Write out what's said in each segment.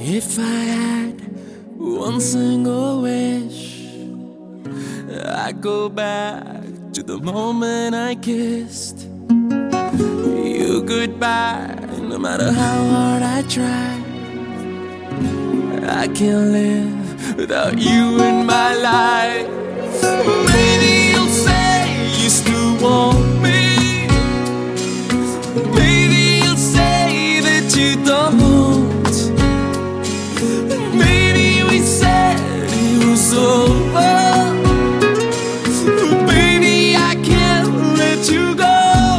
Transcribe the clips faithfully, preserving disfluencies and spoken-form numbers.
If I had one single wish, I'd go back to the moment I kissed you goodbye. No matter how hard I try, I can't live without you in my life. Maybe you'll say you still want me. Maybe you'll say that you don't. Maybe we said it was over. Baby, I can't let you go.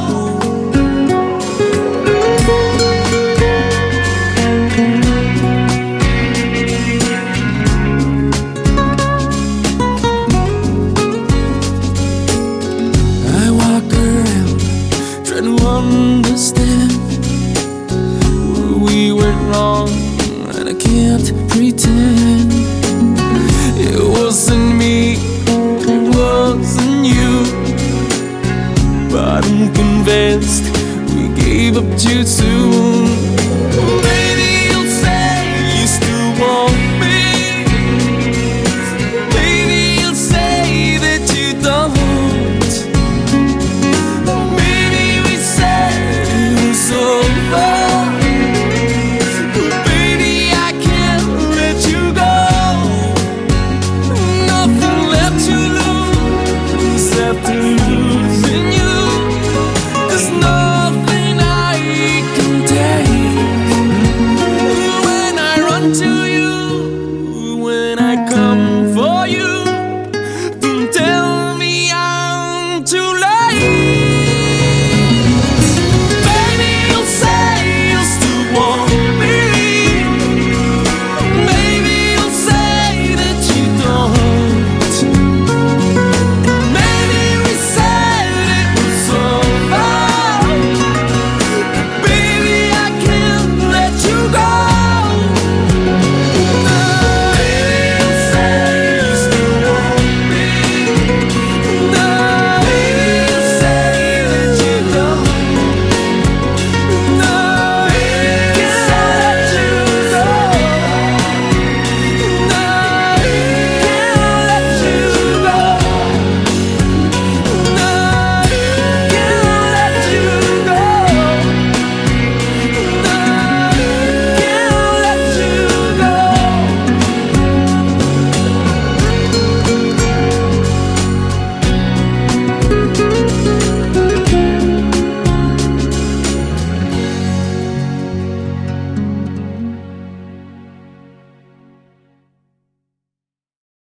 I walk around trying to understand where we went wrong, and I can't pretend it wasn't me, it wasn't you. But I'm convinced we gave up too soon.